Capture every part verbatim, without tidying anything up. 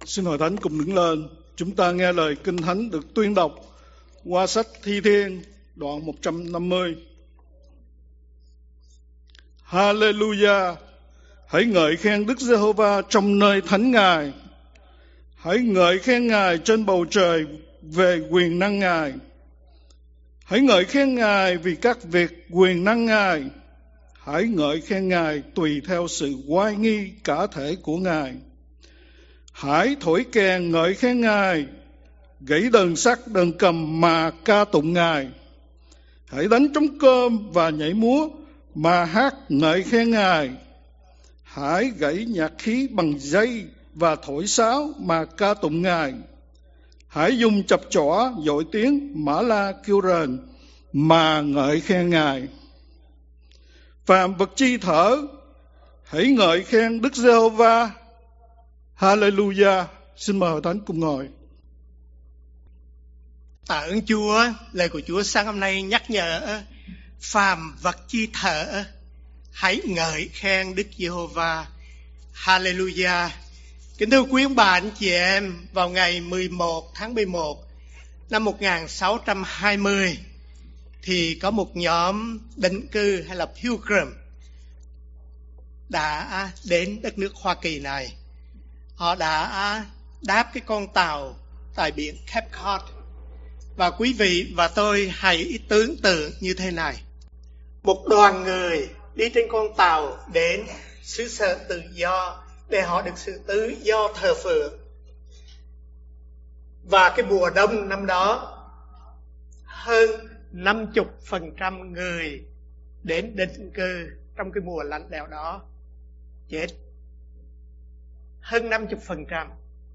Xin hội thánh cùng đứng lên. Chúng ta nghe lời Kinh Thánh được tuyên đọc qua sách Thi Thiên đoạn một trăm năm mươi. Hallelujah! Hãy ngợi khen Đức Giê-hô-va trong nơi thánh Ngài. Hãy ngợi khen Ngài trên bầu trời về quyền năng Ngài. Hãy ngợi khen Ngài vì các việc quyền năng Ngài. Hãy ngợi khen Ngài tùy theo sự oai nghi cả thể của Ngài. Hãy thổi kèn ngợi khen Ngài, gãy đờn sắt đờn cầm mà ca tụng Ngài. Hãy đánh trống cơm và nhảy múa mà hát ngợi khen Ngài. Hãy gãy nhạc khí bằng dây và thổi sáo mà ca tụng Ngài. Hãy dùng chập chỏ dội tiếng mã la kêu rền mà ngợi khen Ngài. Phàm vật chi thở, hãy ngợi khen Đức Giê-hô-va. Hallelujah! Xin mời hội thánh cùng ngồi. Tạ ơn Chúa, lời của Chúa sáng hôm nay nhắc nhở phàm vật chi thở, hãy ngợi khen Đức Giê-hô-va. Hallelujah! Kính thưa quý ông bà anh chị em, vào ngày mười một tháng mười một năm một nghìn sáu trăm hai mươi thì có một nhóm định cư hay là Pilgrim đã đến đất nước Hoa Kỳ này. Họ đã đáp cái con tàu tại biển Cape Cod. Và quý vị và tôi hãy tưởng tượng như thế này. Một đoàn người đi trên con tàu đến xứ sở tự do để họ được sự tự do thờ phượng. Và cái mùa đông năm đó, hơn năm mươi phần trăm người đến định cư trong cái mùa lạnh lẽo đó chết. Hơn năm mươi phần trăm.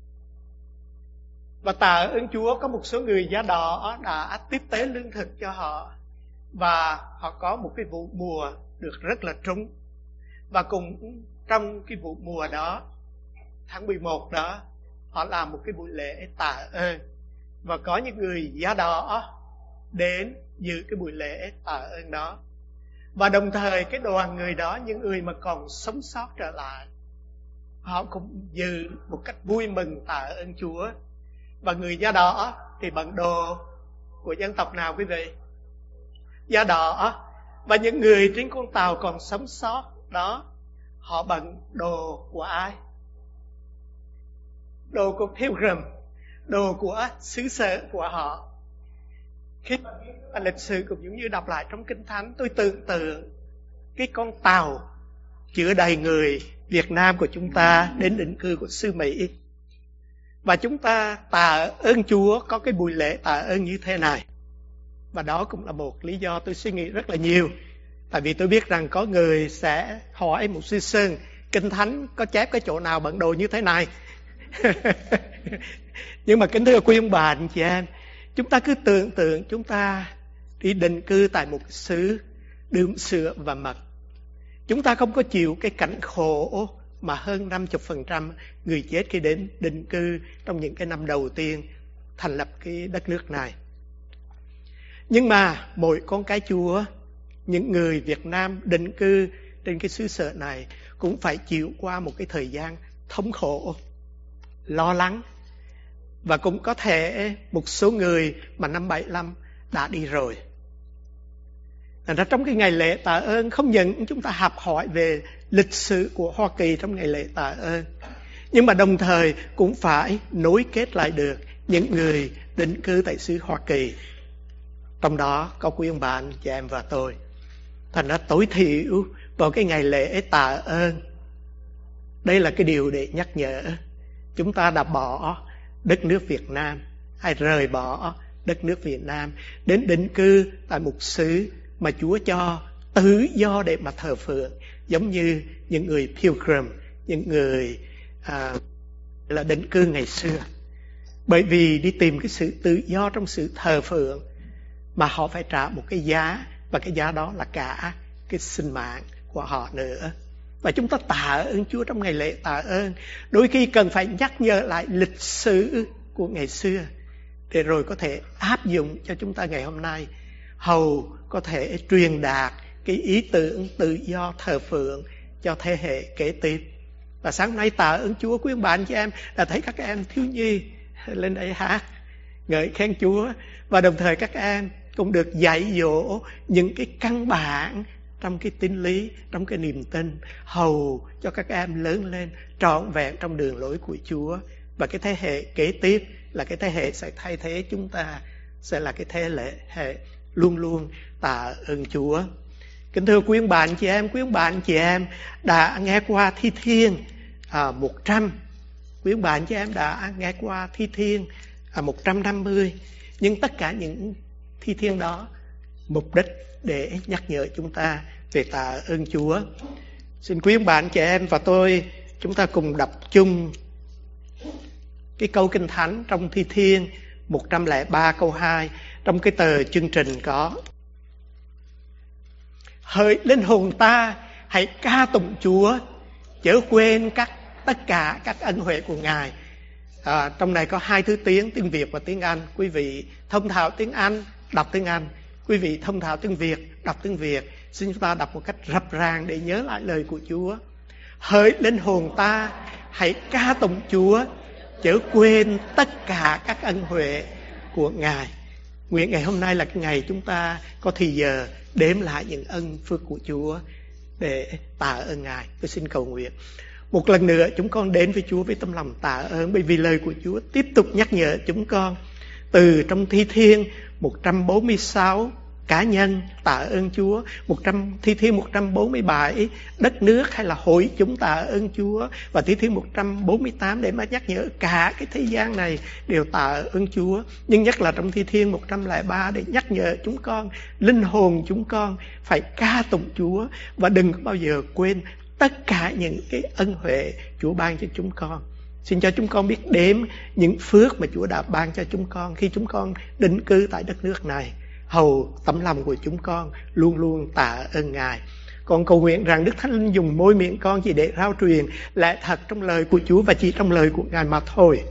Và tạ ơn Chúa, có một số người da đỏ đã tiếp tế lương thực cho họ. Và họ có một cái vụ mùa được rất là trúng. Và cùng trong cái vụ mùa đó, tháng mười một đó, họ làm một cái buổi lễ tạ ơn. Và có những người da đỏ đến dự cái buổi lễ tạ ơn đó. Và đồng thời cái đoàn người đó, những người mà còn sống sót trở lại, họ cũng dự một cách vui mừng tạ ơn Chúa. Và người da đỏ thì bận đồ của dân tộc nào quý vị? Da đỏ. Và những người trên con tàu còn sống sót đó, họ bận đồ của ai? Đồ của Pilgrim, đồ của xứ sở của họ. Khi mà lịch sử cũng giống như đọc lại trong Kinh Thánh, tôi tưởng tượng cái con tàu chứa đầy người Việt Nam của chúng ta đến định cư của xứ Mỹ. Và chúng ta tạ ơn Chúa có cái buổi lễ tạ ơn như thế này. Và đó cũng là một lý do tôi suy nghĩ rất là nhiều. Tại vì tôi biết rằng có người sẽ hỏi một sư Sơn, Kinh Thánh có chép cái chỗ nào bận đồ như thế này. Nhưng mà kính thưa quý ông bà anh chị em, chúng ta cứ tưởng tượng chúng ta đi định cư tại một xứ đượm sữa và mật. Chúng ta không có chịu cái cảnh khổ mà hơn năm mươi phần trăm người chết khi đến định cư trong những cái năm đầu tiên thành lập cái đất nước này. Nhưng mà mỗi con cái Chúa, những người Việt Nam định cư trên cái xứ sở này cũng phải chịu qua một cái thời gian thống khổ, lo lắng. Và cũng có thể một số người mà năm bảy lăm đã đi rồi. Thành ra trong cái ngày lễ tạ ơn, không những chúng ta học hỏi về lịch sử của Hoa Kỳ trong ngày lễ tạ ơn, nhưng mà đồng thời cũng phải nối kết lại được những người định cư tại xứ Hoa Kỳ. Trong đó có quý ông bà anh chị em và tôi. Thành ra tối thiểu vào cái ngày lễ tạ ơn, đây là cái điều để nhắc nhở chúng ta đã bỏ đất nước Việt Nam hay rời bỏ đất nước Việt Nam đến định cư tại một xứ mà Chúa cho tự do để mà thờ phượng, giống như những người Pilgrim, những người à, là định cư ngày xưa. Bởi vì đi tìm cái sự tự do trong sự thờ phượng mà họ phải trả một cái giá, và cái giá đó là cả cái sinh mạng của họ nữa. Và chúng ta tạ ơn Chúa trong ngày lễ tạ ơn. Đôi khi cần phải nhắc nhở lại lịch sử của ngày xưa để rồi có thể áp dụng cho chúng ta ngày hôm nay, hầu có thể truyền đạt cái ý tưởng tự do thờ phượng cho thế hệ kế tiếp. Và sáng nay tạ ơn Chúa, quý ông bà anh chị em đã thấy các em thiếu nhi lên đây hát ngợi khen Chúa, và đồng thời các em cũng được dạy dỗ những cái căn bản trong cái tín lý, trong cái niềm tin, hầu cho các em lớn lên trọn vẹn trong đường lối của Chúa. Và cái thế hệ kế tiếp là cái thế hệ sẽ thay thế chúng ta, sẽ là cái thế hệ luôn luôn tạ ơn Chúa. Kính thưa quý ông bà anh chị em, quý ông bà anh chị em đã nghe qua thi thiên à, một trăm. Quý ông bà anh chị em đã nghe qua thi thiên à, một trăm năm mươi. Nhưng tất cả những thi thiên đó mục đích để nhắc nhở chúng ta về tạ ơn Chúa. Xin quý ông bà anh chị em và tôi, chúng ta cùng đọc chung cái câu Kinh Thánh trong Thi Thiên một trăm lẻ ba câu hai. Trong cái tờ chương trình có: hỡi linh hồn ta, hãy ca tụng Chúa, chớ quên các tất cả các ân huệ của Ngài. À, trong này có hai thứ tiếng, tiếng Việt và tiếng Anh. Quý vị thông thạo tiếng Anh, đọc tiếng Anh. Quý vị thông thạo tiếng Việt, đọc tiếng Việt. Xin chúng ta đọc một cách rập ràng để nhớ lại lời của Chúa. Hỡi linh hồn ta, hãy ca tụng Chúa, chớ quên tất cả các ân huệ của Ngài. Nguyện ngày hôm nay là cái ngày chúng ta có thì giờ đếm lại những ân phước của Chúa để tạ ơn Ngài. Tôi xin cầu nguyện. Một lần nữa chúng con đến với Chúa với tâm lòng tạ ơn, bởi vì lời của Chúa tiếp tục nhắc nhở chúng con từ trong Thi Thiên một trăm bốn mươi sáu cá nhân tạ ơn Chúa, một trăm Thi Thiên một trăm bốn mươi bảy đất nước hay là hội chúng tạ ơn Chúa, và Thi Thiên một trăm bốn mươi tám để mà nhắc nhở cả cái thế gian này đều tạ ơn Chúa. Nhưng nhất là trong Thi Thiên một trăm lẻ ba để nhắc nhở chúng con, linh hồn chúng con phải ca tụng Chúa và đừng có bao giờ quên tất cả những cái ân huệ Chúa ban cho chúng con. Xin cho chúng con biết đếm những phước mà Chúa đã ban cho chúng con khi chúng con định cư tại đất nước này. Hầu tấm lòng của chúng con luôn luôn tạ ơn Ngài. Con cầu nguyện rằng Đức Thánh Linh dùng môi miệng con chỉ để rao truyền lẽ thật trong lời của Chúa và chỉ trong lời của Ngài mà thôi.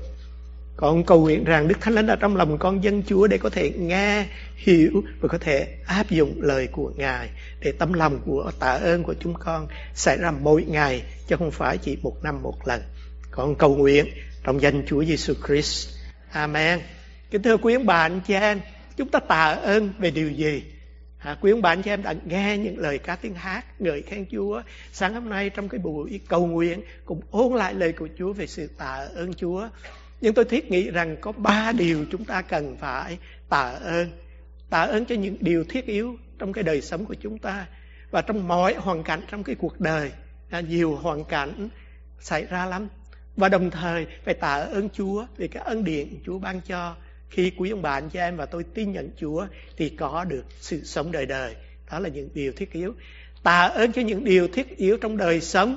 Con cầu nguyện rằng Đức Thánh Linh ở trong lòng con dân Chúa để có thể nghe, hiểu và có thể áp dụng lời của Ngài, để tấm lòng của tạ ơn của chúng con xảy ra mỗi ngày chứ không phải chỉ một năm một lần. Con cầu nguyện trong danh Chúa Giêsu Christ. Amen. Kính thưa quý ông bà anh chị em, chúng ta tạ ơn về điều gì? À, quý ông bà anh chị em đã nghe những lời ca tiếng hát ngợi khen Chúa. Sáng hôm nay trong cái buổi cầu nguyện cũng ôn lại lời của Chúa về sự tạ ơn Chúa. Nhưng tôi thiết nghĩ rằng có ba điều chúng ta cần phải tạ ơn. Tạ ơn cho những điều thiết yếu trong cái đời sống của chúng ta và trong mọi hoàn cảnh trong cái cuộc đời. À, nhiều hoàn cảnh xảy ra lắm. Và đồng thời phải tạ ơn Chúa về cái ân điển Chúa ban cho. Khi quý ông bà anh chị em và tôi tin nhận Chúa thì có được sự sống đời đời. Đó là những điều thiết yếu. Tạ ơn cho những điều thiết yếu trong đời sống.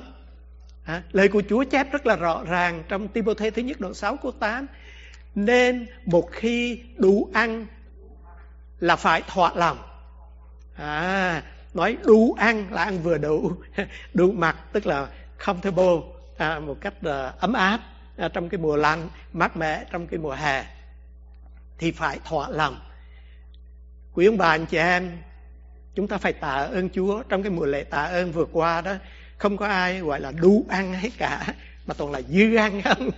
À, lời của Chúa chép rất là rõ ràng trong Ti-mô-thê thứ nhất đoạn sáu câu tám. Nên một khi đủ ăn là phải thỏa lòng. À, nói đủ ăn là ăn vừa đủ. Đủ mặc tức là comfortable, à, một cách uh, ấm áp à, trong cái mùa lạnh, mát mẻ trong cái mùa hè. Thì phải thỏa lòng. Quý ông bà anh chị em, chúng ta phải tạ ơn Chúa. Trong cái mùa lễ tạ ơn vừa qua đó, không có ai gọi là đủ ăn hết cả, mà toàn là dư ăn không.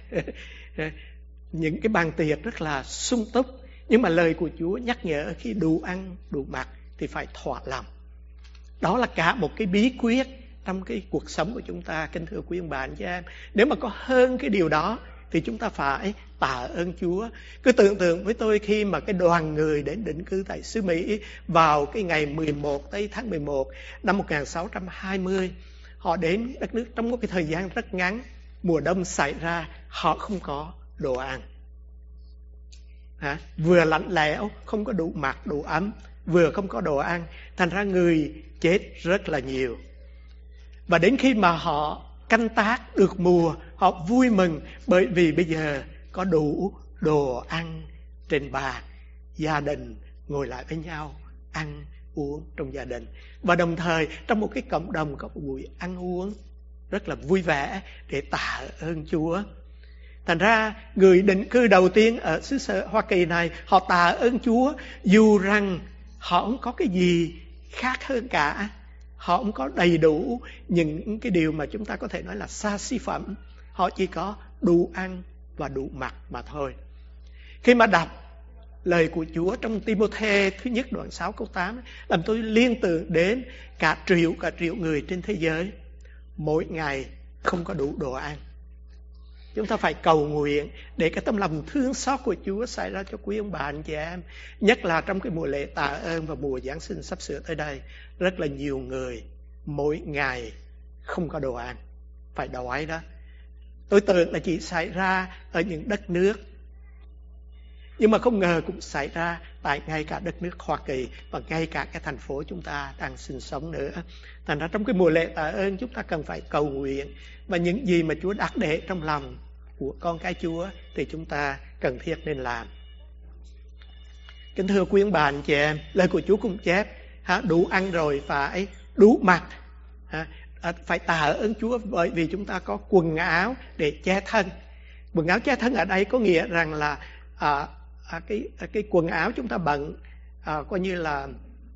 Những cái bàn tiệc rất là sung túc. Nhưng mà lời của Chúa nhắc nhở khi đủ ăn, đủ mặc thì phải thỏa lòng. Đó là cả một cái bí quyết trong cái cuộc sống của chúng ta, kính thưa quý ông bà anh chị em. Nếu mà có hơn cái điều đó thì chúng ta phải tạ ơn Chúa. Cứ tưởng tượng với tôi khi mà cái đoàn người đến định cư tại xứ Mỹ vào cái ngày mười một tây tháng mười một năm một nghìn sáu trăm hai mươi. Họ đến đất nước trong một cái thời gian rất ngắn. Mùa đông xảy ra, họ không có đồ ăn. À, vừa lạnh lẽo, không có đủ mặc, đủ ấm, vừa không có đồ ăn. Thành ra người chết rất là nhiều. Và đến khi mà họ canh tác được mùa, họ vui mừng bởi vì bây giờ có đủ đồ ăn trên bàn. Gia đình ngồi lại với nhau ăn uống trong gia đình. Và đồng thời trong một cái cộng đồng có một buổi ăn uống rất là vui vẻ để tạ ơn Chúa. Thành ra người định cư đầu tiên ở xứ sở Hoa Kỳ này, họ tạ ơn Chúa dù rằng họ không có cái gì khác hơn cả. họ không có đầy đủ những cái điều mà chúng ta có thể nói là xa xỉ phẩm. Họ chỉ có đủ ăn và đủ mặc mà thôi. Khi mà đọc lời của Chúa trong Ti-mô-thê thứ nhất đoạn sáu câu tám, làm tôi liên tưởng đến cả triệu cả triệu người trên thế giới mỗi ngày không có đủ đồ ăn. Chúng ta phải cầu nguyện để cái tấm lòng thương xót của Chúa xảy ra cho quý ông bà anh chị em. Nhất là trong cái mùa lễ tạ ơn và mùa Giáng sinh sắp sửa tới đây, rất là nhiều người mỗi ngày không có đồ ăn, phải đói đó. Tôi tưởng là chỉ xảy ra ở những đất nước, nhưng mà không ngờ cũng xảy ra tại ngay cả đất nước Hoa Kỳ và ngay cả cái thành phố chúng ta đang sinh sống nữa. Thành ra trong cái mùa lễ tạ ơn chúng ta cần phải cầu nguyện, và những gì mà Chúa đặt để trong lòng của con cái Chúa thì chúng ta cần thiết nên làm. Kính thưa quý ông bà anh chị em, lời của Chúa cũng chép ha, đủ ăn rồi phải đủ mặc, ha, phải tạ ơn Chúa bởi vì chúng ta có quần áo để che thân. Quần áo che thân ở đây có nghĩa rằng là à, à, cái à, cái quần áo chúng ta bận à, coi như là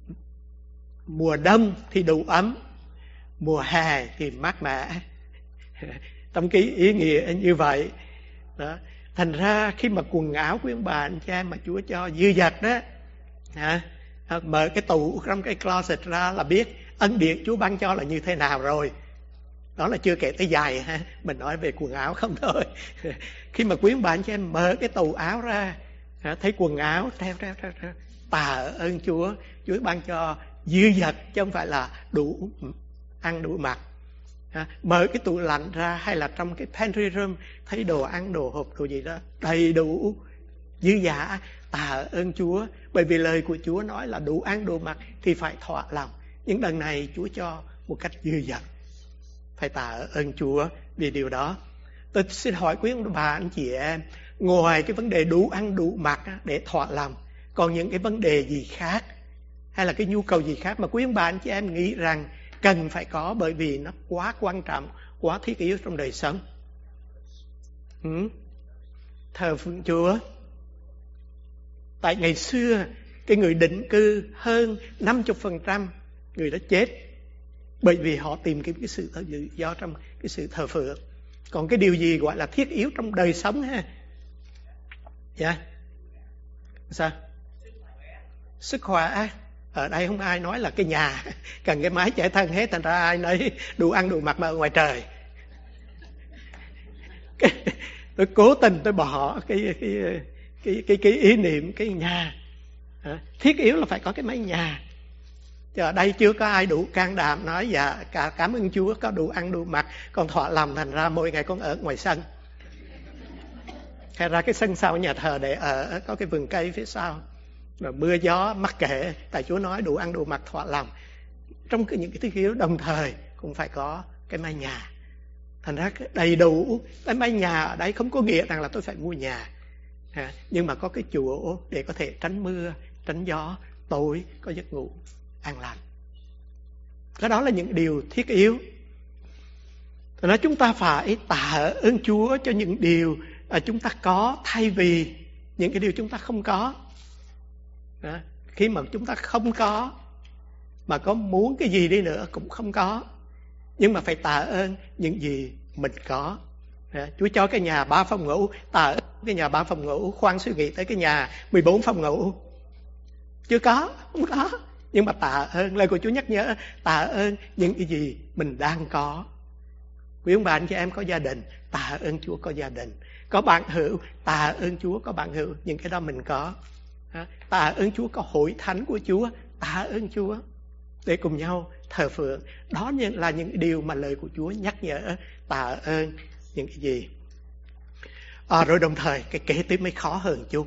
mùa đông thì đủ ấm, mùa hè thì mát mẻ. Trong cái ý nghĩa như vậy đó. Thành ra khi mà quần áo của ông bà anh chị em mà Chúa cho dư dật đó, hả? Mở cái tủ trong cái closet ra là biết ân điển Chúa ban cho là như thế nào rồi. Đó là chưa kể tới giày ha, mình nói về quần áo không thôi. Khi mà quý ông bà anh chị em mở cái tủ áo ra, thấy quần áo treo treo treo treo, tạ ơn Chúa, Chúa ban cho dư dật chứ không phải là đủ ăn đủ mặc. À, mở cái tủ lạnh ra hay là trong cái pantry room thấy đồ ăn, đồ hộp, đồ gì đó đầy đủ dư dả, tạ ơn Chúa. Bởi vì lời của Chúa nói là đủ ăn đủ mặc thì phải thỏa lòng. Nhưng lần này Chúa cho một cách dư dật, phải tạ ơn Chúa vì điều đó. Tôi xin hỏi quý ông bà anh chị em, ngoài cái vấn đề đủ ăn đủ mặc để thỏa lòng, còn những cái vấn đề gì khác hay là cái nhu cầu gì khác mà quý ông bà anh chị em nghĩ rằng cần phải có bởi vì nó quá quan trọng, quá thiết yếu trong đời sống? Ừ? Thờ phượng Chúa. Tại ngày xưa cái người định cư hơn năm mươi phần trăm người đó chết bởi vì họ tìm kiếm cái sự tự do trong cái sự thờ phượng. Còn cái điều gì gọi là thiết yếu trong đời sống ha? Dạ yeah. Sao? Sức khỏe. Ở đây không ai nói là cái nhà cần cái mái che thân hết, thành ra ai nấy đủ ăn đủ mặc mà ở ngoài trời. Tôi cố tình tôi bỏ cái cái cái cái, cái ý niệm cái nhà. À, thiết yếu là phải có cái mái nhà. Chứ ở đây chưa có ai đủ can đảm nói dạ cả cảm ơn Chúa có đủ ăn đủ mặc, còn thỏa lòng thành ra mỗi ngày con ở ngoài sân. Hay ra cái sân sau nhà thờ để ở, có cái vườn cây phía sau. Rồi mưa gió mắc kệ, tại Chúa nói đủ ăn đủ mặc thỏa lòng. Trong cái, những cái thiết yếu đồng thời cũng phải có cái mái nhà. Thành ra đầy đủ. Cái mái nhà ở đây không có nghĩa rằng là tôi phải mua nhà, à, nhưng mà có cái chỗ để có thể tránh mưa, tránh gió, tối có giấc ngủ an lành. Cái đó là những điều thiết yếu. Thành ra chúng ta phải tạ ơn Chúa cho những điều à, chúng ta có, thay vì những cái điều chúng ta không có. Đó. Khi mà chúng ta không có, mà có muốn cái gì đi nữa cũng không có, nhưng mà phải tạ ơn những gì mình có. Đó. Chúa cho cái nhà ba phòng ngủ, tạ ơn cái nhà ba phòng ngủ, khoan suy nghĩ tới cái nhà mười bốn phòng ngủ. Chưa có, không có, nhưng mà tạ ơn. Lời của Chúa nhắc nhở tạ ơn những cái gì mình đang có. Quý ông bà anh chị em có gia đình, tạ ơn Chúa có gia đình. Có bạn hữu, tạ ơn Chúa có bạn hữu, những cái đó mình có. Tạ ơn Chúa có hội thánh của Chúa, tạ ơn Chúa để cùng nhau thờ phượng. Đó là những điều mà lời của Chúa nhắc nhở, tạ ơn những cái gì. À, rồi đồng thời cái kế tiếp mới khó hơn chút.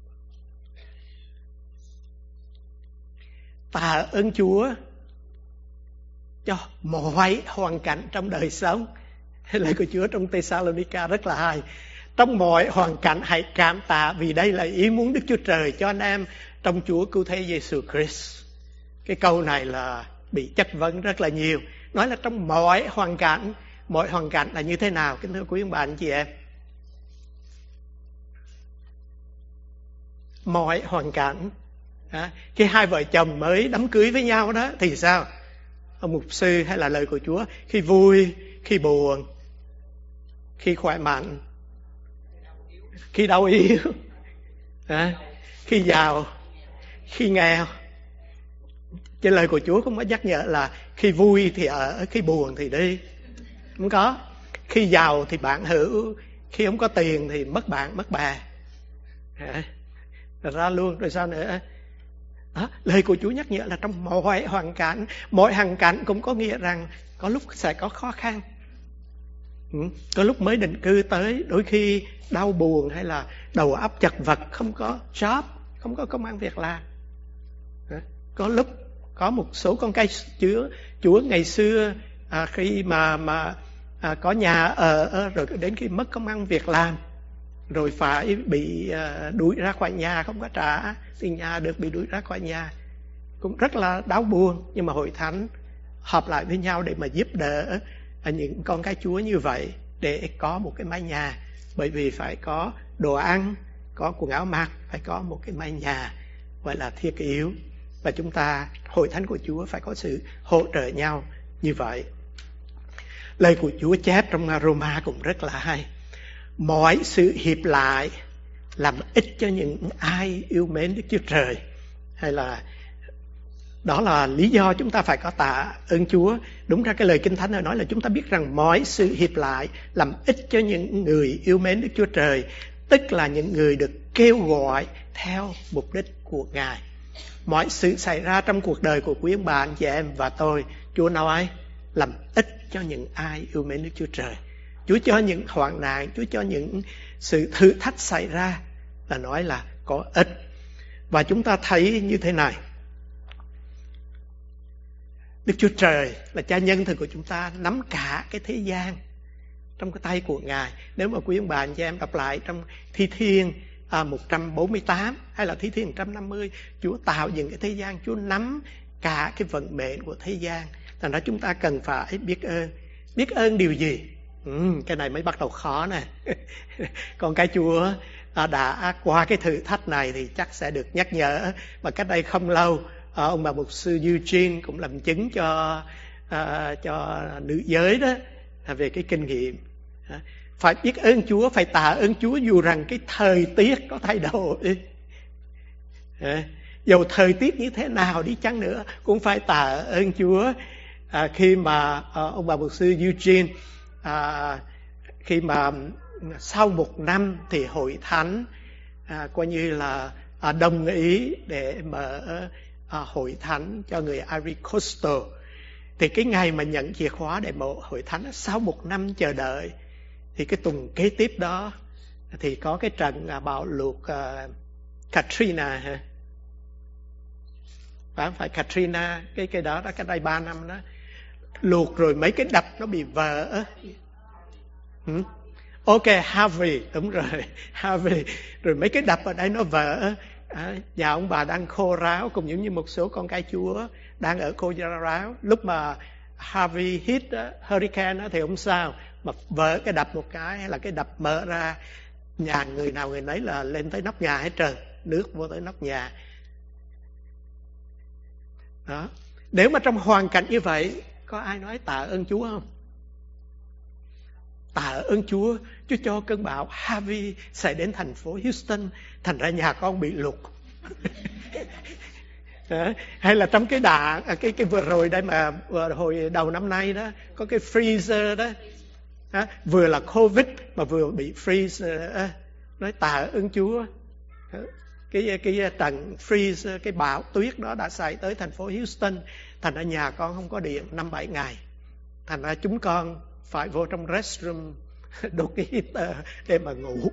Tạ ơn Chúa cho mọi hoàn cảnh trong đời sống. Lời của Chúa trong Thessalonica rất là hay. Trong mọi hoàn cảnh hãy cảm tạ, vì đây là ý muốn Đức Chúa Trời cho anh em trong Chúa Cứu Thế Giêsu Christ. Cái câu này là bị chất vấn rất là nhiều. Nói là trong mọi hoàn cảnh. Mọi hoàn cảnh là như thế nào? Kính thưa quý ông bà anh chị em, mọi hoàn cảnh. Khi hai vợ chồng mới đám cưới với nhau đó thì sao? ông mục sư, hay là lời của Chúa khi vui, khi buồn, khi khỏe mạnh, khi đau yếu, à, khi giàu, khi nghèo. Chứ lời của Chúa không có nhắc nhở là khi vui thì ở, khi buồn thì đi. Không có. Khi giàu thì bạn hữu, khi không có tiền thì mất bạn, mất bè. À, ra luôn. Rồi sao nữa? Đó, lời của Chúa nhắc nhở là trong mọi hoàn cảnh, mọi hoàn cảnh cũng có nghĩa rằng có lúc sẽ có khó khăn. Ừ, có lúc mới định cư tới, đôi khi đau buồn hay là đầu óc chật vật, không có job, không có công ăn việc làm. Có lúc có một số con cái Chúa, Chúa ngày xưa à, khi mà mà à, có nhà ở, rồi đến khi mất công ăn việc làm, rồi phải bị à, đuổi ra khỏi nhà, không có trả tiền nhà, được bị đuổi ra khỏi nhà, cũng rất là đau buồn. Nhưng mà hội thánh họp lại với nhau để mà giúp đỡ những con cái Chúa như vậy, để có một cái mái nhà. Bởi vì phải có đồ ăn, có quần áo mặc, phải có một cái mái nhà gọi là thiết yếu. Và chúng ta, hội thánh của Chúa phải có sự hỗ trợ nhau như vậy. Lời của Chúa chép trong Roma cũng rất là hay. Mọi sự hiệp lại làm ích cho những ai yêu mến Đức Chúa Trời. Hay là đó là lý do chúng ta phải có tạ ơn Chúa. Đúng ra cái lời Kinh Thánh nói là chúng ta biết rằng mọi sự hiệp lại làm ích cho những người yêu mến Đức Chúa Trời, tức là những người được kêu gọi theo mục đích của Ngài. Mọi sự xảy ra trong cuộc đời của quý ông bà, anh chị em và tôi, Chúa nói làm ích cho những ai yêu mến Đức Chúa Trời. Chúa cho những hoạn nạn, Chúa cho những sự thử thách xảy ra là nói là có ích. Và chúng ta thấy như thế này. Đức Chúa Trời là cha nhân thực của chúng ta, nắm cả cái thế gian trong cái tay của Ngài. Nếu mà quý ông bà anh chị em đọc lại trong Thi Thiên à, một trăm bốn mươi tám hay là Thi Thiên một trăm năm mươi, Chúa tạo dựng cái thế gian, Chúa nắm cả cái vận mệnh của thế gian. Thành ra chúng ta cần phải biết ơn. Biết ơn điều gì? Ừ, cái này mới bắt đầu khó nè. Còn cái Chúa à, đã qua cái thử thách này thì chắc sẽ được nhắc nhở. Và cách đây không lâu, à, ông bà mục sư Eugene cũng làm chứng cho à, cho nữ giới đó về cái kinh nghiệm. À, phải biết ơn Chúa, phải tạ ơn Chúa dù rằng cái thời tiết có thay đổi. À, dầu thời tiết như thế nào đi chăng nữa cũng phải tạ ơn Chúa. À, khi mà à, ông bà mục sư Eugene à, khi mà sau một năm thì hội thánh à, coi như là à, đồng ý để mở à, hội thánh cho người Ivory Coastal. Thì cái ngày mà nhận chìa khóa để mở hội thánh, sau một năm chờ đợi, thì cái tuần kế tiếp đó thì có cái trận à, bão lụt à, Katrina hả? Phải phải Katrina, cái cái đó đó, cái đây ba năm đó lụt, rồi mấy cái đập nó bị vỡ. Hmm? Ok, Harvey, đúng rồi, Harvey. Rồi mấy cái đập ở đây nó vỡ. À, nhà ông bà đang khô ráo, cũng giống như một số con cái Chúa đang ở khô ráo. Lúc mà Harvey hit uh, hurricane uh, thì không sao, mà vỡ cái đập một cái, hay là cái đập mở ra, nhà người nào người nấy là lên tới nóc nhà hết trơn, nước vô tới nóc nhà. Đó. Nếu mà trong hoàn cảnh như vậy, có ai nói tạ ơn Chúa không? Tạ ơn Chúa, Chúa cho cơn bão Harvey xảy đến thành phố Houston, thành ra nhà con bị lụt. Hay là trong cái đạn cái cái vừa rồi đây mà hồi đầu năm nay đó, có cái freezer đó, đó vừa là Covid mà vừa bị freeze. Đó. Nói tạ ơn Chúa. Đó. Cái cái trận freeze, cái bão tuyết đó đã xảy tới thành phố Houston, thành ra nhà con không có điện năm bảy ngày, thành ra chúng con phải vô trong restroom đốt cái heater để mà ngủ.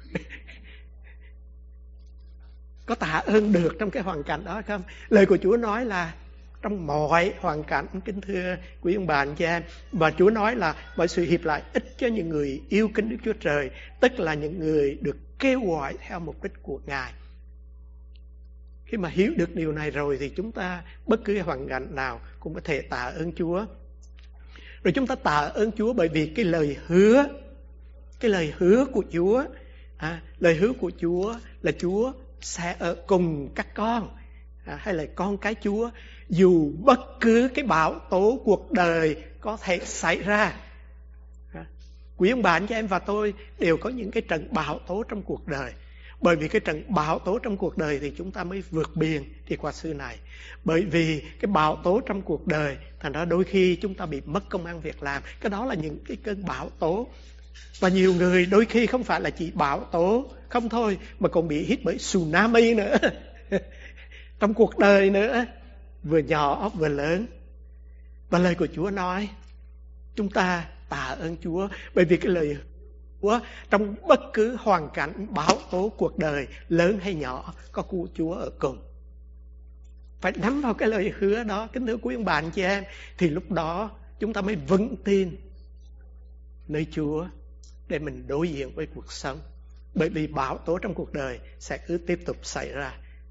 Có tạ ơn được trong cái hoàn cảnh đó không? Lời của Chúa nói là trong mọi hoàn cảnh, kính thưa quý ông bà anh chị em, và Chúa nói là mọi sự hiệp lại ích cho những người yêu kính Đức Chúa Trời, tức là những người được kêu gọi theo mục đích của Ngài. Khi mà hiểu được điều này rồi thì chúng ta bất cứ hoàn cảnh nào cũng có thể tạ ơn Chúa. Rồi chúng ta tạ ơn Chúa bởi vì cái lời hứa, cái lời hứa của Chúa, à, lời hứa của Chúa là Chúa sẽ ở cùng các con à, hay là con cái Chúa, dù bất cứ cái bão tố cuộc đời có thể xảy ra. à, Quý ông bà anh chị em và tôi đều có những cái trận bão tố trong cuộc đời. Bởi vì cái trận bão tố trong cuộc đời thì chúng ta mới vượt biển đi qua xứ này. Bởi vì cái bão tố trong cuộc đời, thành ra đôi khi chúng ta bị mất công ăn việc làm. Cái đó là những cái cơn bão tố. Và nhiều người đôi khi không phải là chỉ bão tố không thôi, mà còn bị hít bởi tsunami nữa trong cuộc đời nữa, vừa nhỏ vừa lớn. Và lời của Chúa nói, chúng ta tạ ơn Chúa, bởi vì cái lời Chúa trong bất cứ hoàn cảnh bão tố cuộc đời lớn hay nhỏ, có của Chúa ở cùng. Phải nắm vào cái lời hứa đó, kính thưa quý ông bà anh chị em, thì lúc đó chúng ta mới vững tin nơi Chúa để mình đối diện với cuộc sống. Bởi vì bão tố trong cuộc đời sẽ cứ tiếp tục xảy ra.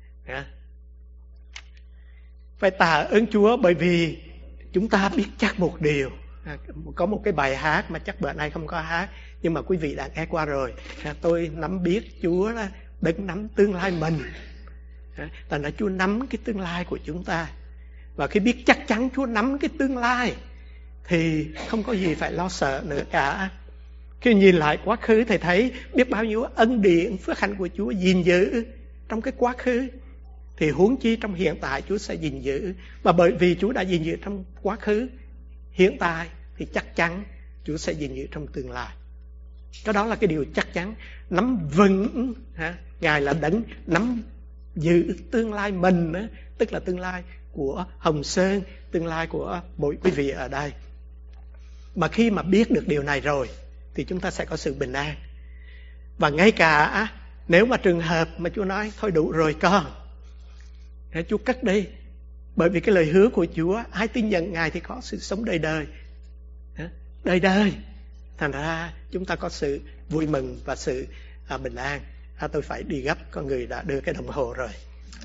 Phải tạ ơn Chúa bởi vì chúng ta biết chắc một điều. Có một cái bài hát mà chắc bữa nay không có hát, nhưng mà quý vị đã nghe qua rồi. Tôi nắm biết Chúa là đấng nắm tương lai mình. Thành ra Chúa nắm cái tương lai của chúng ta. Và khi biết chắc chắn Chúa nắm cái tương lai thì không có gì phải lo sợ nữa cả. Khi nhìn lại quá khứ thì thấy biết bao nhiêu ân điển phước hạnh của Chúa gìn giữ trong cái quá khứ, thì huống chi trong hiện tại Chúa sẽ gìn giữ. Và bởi vì Chúa đã gìn giữ trong quá khứ, hiện tại, thì chắc chắn Chúa sẽ gìn giữ trong tương lai. Cái đó là cái điều chắc chắn. Nắm vững, ha? Ngài là đấng nắm giữ tương lai mình, tức là tương lai của Hồng Sơn, tương lai của mỗi quý vị ở đây. Mà khi mà biết được điều này rồi thì chúng ta sẽ có sự bình an. Và ngay cả nếu mà trường hợp mà Chúa nói thôi đủ rồi con, Chúa cất đi. Bởi vì cái lời hứa của Chúa, ai tin nhận Ngài thì có sự sống đời đời, đời đời. Thành ra chúng ta có sự vui mừng và sự à, bình an. à, Tôi phải đi gấp, có người đã đưa cái đồng hồ rồi.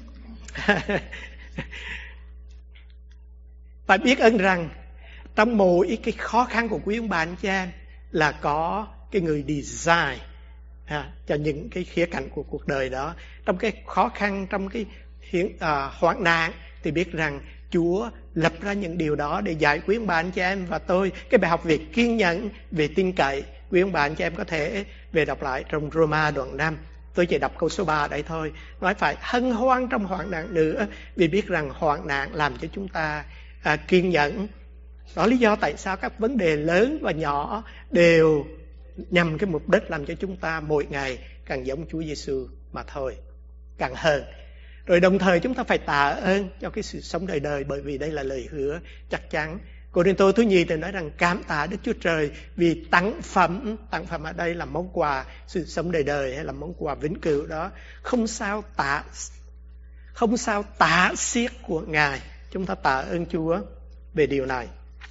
Phải biết ơn rằng trong mỗi cái khó khăn của quý ông bà anh chị em là có cái người design à, cho những cái khía cạnh của cuộc đời đó. Trong cái khó khăn, trong cái hiện, à, hoạn nạn, thì biết rằng Chúa lập ra những điều đó để dạy quý ông bà anh chị em và tôi cái bài học về kiên nhẫn, về tin cậy. Quý ông bà anh chị em có thể về đọc lại trong Roma đoạn năm. Tôi chỉ đọc câu số ba đây thôi. Nói phải hân hoan trong hoạn nạn nữa, vì biết rằng hoạn nạn làm cho chúng ta à, kiên nhẫn. Đó lý do tại sao các vấn đề lớn và nhỏ đều nhằm cái mục đích làm cho chúng ta mỗi ngày càng giống Chúa Giêsu mà thôi, càng hơn. Rồi đồng thời chúng ta phải tạ ơn cho cái sự sống đời đời, bởi vì đây là lời hứa chắc chắn. Cô-rinh-tô thứ nhì thì nói rằng cảm tạ Đức Chúa Trời vì tặng phẩm, tặng phẩm ở đây là món quà sự sống đời đời hay là món quà vĩnh cửu đó, không sao tạ không sao tạ xiết của Ngài. Chúng ta tạ ơn Chúa về điều này.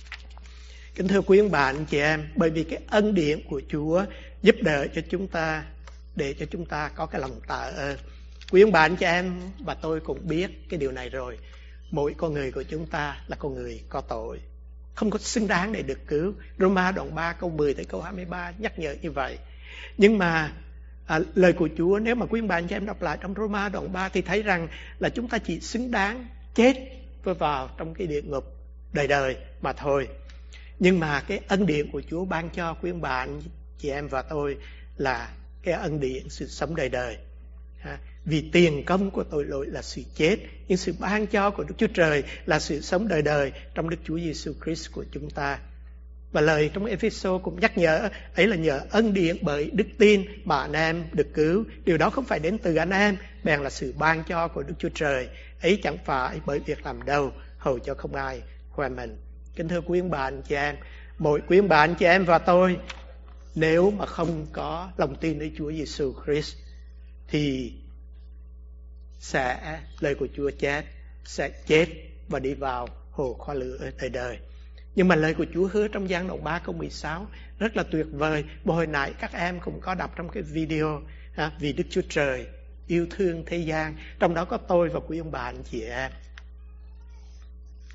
Kính thưa quý ông bà anh chị em, bởi vì cái ân điển của Chúa giúp đỡ cho chúng ta, để cho chúng ta có cái lòng tạ ơn. Quý ông bà anh chị em và tôi cũng biết cái điều này rồi. Mỗi con người của chúng ta là con người có tội, không có xứng đáng để được cứu. Roma đoạn ba câu mười tới câu hai mươi ba nhắc nhở như vậy. Nhưng mà à, lời của Chúa, nếu mà quý ông bà anh chị em đọc lại trong Roma đoạn ba thì thấy rằng là chúng ta chỉ xứng đáng chết và vào trong cái địa ngục đời đời mà thôi. Nhưng mà cái ân điển của Chúa ban cho quý ông bà anh chị em và tôi là cái ân điển sự sống đời đời. Ha? Vì tiền công của tội lỗi là sự chết, nhưng sự ban cho của Đức Chúa Trời là sự sống đời đời trong Đức Chúa Giêsu Christ của chúng ta. Và lời trong Ephesos cũng nhắc nhở, ấy là nhờ ân điển bởi đức tin mà anh em được cứu. Điều đó không phải đến từ anh em, bèn là sự ban cho của Đức Chúa Trời. Ấy chẳng phải bởi việc làm đâu, hầu cho không ai khoe mình. Kính thưa quý ông bà anh chị em, mỗi quý ông bà anh chị em và tôi, nếu mà không có lòng tin nơi Chúa Giêsu Christ thì sẽ, lời của Chúa chết, sẽ chết và đi vào hồ khói lửa đời đời. Nhưng mà lời của Chúa hứa trong Giăng đoạn ba câu mười sáu rất là tuyệt vời. Mà hồi nãy các em cũng có đọc trong cái video ha, vì Đức Chúa Trời yêu thương thế gian, trong đó có tôi và quý ông bà anh chị em.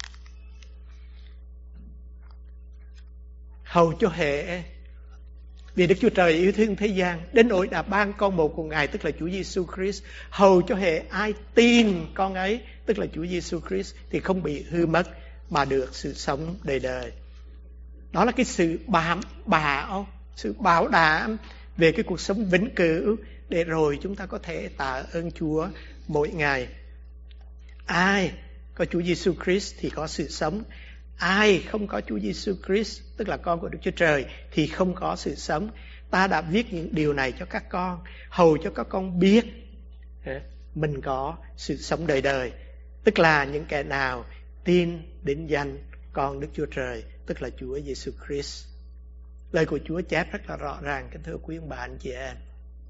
Hầu cho hệ Vì Đức Chúa Trời yêu thương thế gian đến nỗi đã ban con một của Ngài, tức là Chúa Giêsu Christ, hầu cho hệ ai tin con ấy, tức là Chúa Giêsu Christ, thì không bị hư mất mà được sự sống đời đời. Đó là cái sự bám bảo, sự bảo đảm về cái cuộc sống vĩnh cửu, để rồi chúng ta có thể tạ ơn Chúa mỗi ngày. Ai có Chúa Giêsu Christ thì có sự sống. Ai không có Chúa Giêsu Christ, tức là con của Đức Chúa Trời, thì không có sự sống. Ta đã viết những điều này cho các con, hầu cho các con biết mình có sự sống đời đời, tức là những kẻ nào tin đến danh con Đức Chúa Trời, tức là Chúa Giêsu Christ. Lời của Chúa chép rất là rõ ràng, kính thưa quý ông bà anh chị em.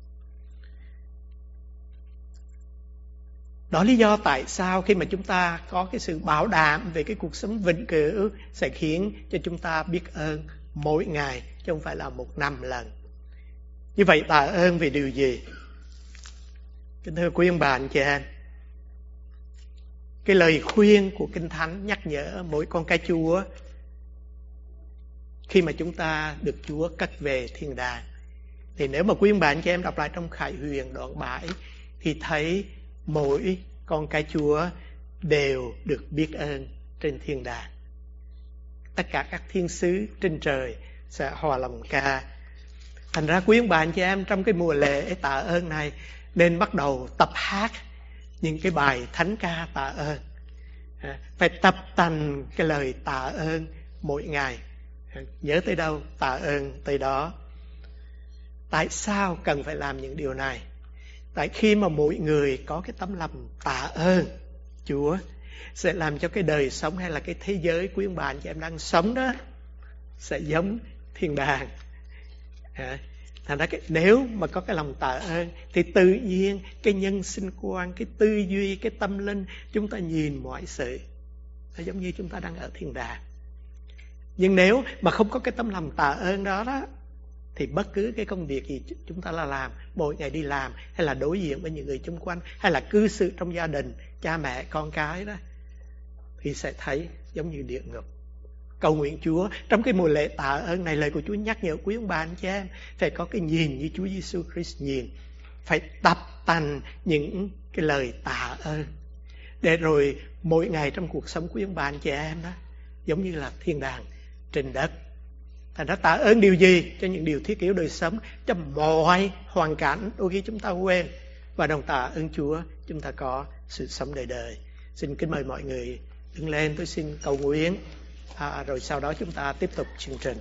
Đó lý do tại sao khi mà chúng ta có cái sự bảo đảm về cái cuộc sống vĩnh cửu sẽ khiến cho chúng ta biết ơn mỗi ngày, chứ không phải là một năm lần. Như vậy tạ ơn vì điều gì? Kính thưa quý ông bà anh chị em, cái lời khuyên của Kinh Thánh nhắc nhở mỗi con cái Chúa khi mà chúng ta được Chúa cất về thiên đàng. Thì nếu mà quý ông bà anh chị em đọc lại trong Khải Huyền đoạn bảy thì thấy mỗi con cái Chúa đều được biết ơn trên thiên đàng. Tất cả các thiên sứ trên trời sẽ hòa lòng ca. Thành ra quý ông bà anh chị em trong cái mùa lễ tạ ơn này nên bắt đầu tập hát những cái bài thánh ca tạ ơn. Phải tập tành cái lời tạ ơn mỗi ngày. Nhớ tới đâu tạ ơn tới đó. Tại sao cần phải làm những điều này? Tại khi mà mỗi người có cái tấm lòng tạ ơn Chúa, sẽ làm cho cái đời sống hay là cái thế giới quý ông bà anh chị em đang sống đó sẽ giống thiên đàng. Thành ra cái, nếu mà có cái lòng tạ ơn thì tự nhiên cái nhân sinh quan, cái tư duy, cái tâm linh, chúng ta nhìn mọi sự nó giống như chúng ta đang ở thiên đàng. Nhưng nếu mà không có cái tấm lòng tạ ơn đó đó, thì bất cứ cái công việc gì chúng ta là làm, mỗi ngày đi làm hay là đối diện với những người xung quanh, hay là cư xử trong gia đình, cha mẹ, con cái đó, thì sẽ thấy giống như địa ngục. Cầu nguyện Chúa trong cái mùa lễ tạ ơn này, lời của Chúa nhắc nhở quý ông bà anh chị em phải có cái nhìn như Chúa Giêsu Christ nhìn, phải tập tành những cái lời tạ ơn, để rồi mỗi ngày trong cuộc sống quý ông bà anh chị em đó giống như là thiên đàng trên đất. Thành ra tạ ơn điều gì? Cho những điều thiết yếu đời sống, cho mọi hoàn cảnh đôi khi chúng ta quên, và đồng tạ ơn Chúa chúng ta có sự sống đời đời. Xin kính mời mọi người đứng lên, tôi xin cầu nguyện, à, rồi sau đó chúng ta tiếp tục chương trình.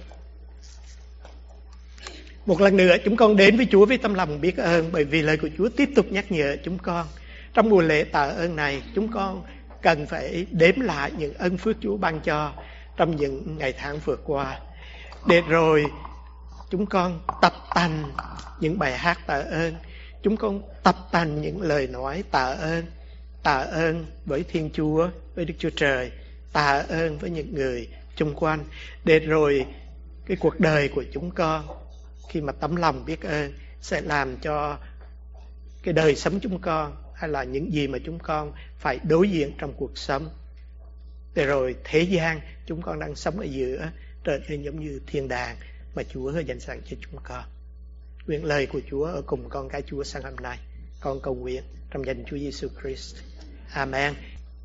Một lần nữa chúng con đến với Chúa với tâm lòng biết ơn, bởi vì lời của Chúa tiếp tục nhắc nhở chúng con trong mùa lễ tạ ơn này. Chúng con cần phải đếm lại những ân phước Chúa ban cho trong những ngày tháng vừa qua, để rồi chúng con tập tành những bài hát tạ ơn, chúng con tập tành những lời nói tạ ơn. Tạ ơn với Thiên Chúa, với Đức Chúa Trời, tạ ơn với những người xung quanh, để rồi cái cuộc đời của chúng con khi mà tấm lòng biết ơn sẽ làm cho cái đời sống chúng con, hay là những gì mà chúng con phải đối diện trong cuộc sống, để rồi thế gian chúng con đang sống ở giữa trở nên giống như thiên đàng mà Chúa đã dành sẵn cho chúng con. Nguyện lời của Chúa ở cùng con cái Chúa sáng hôm nay. Con cầu nguyện trong danh Chúa Giêsu Christ. Amen.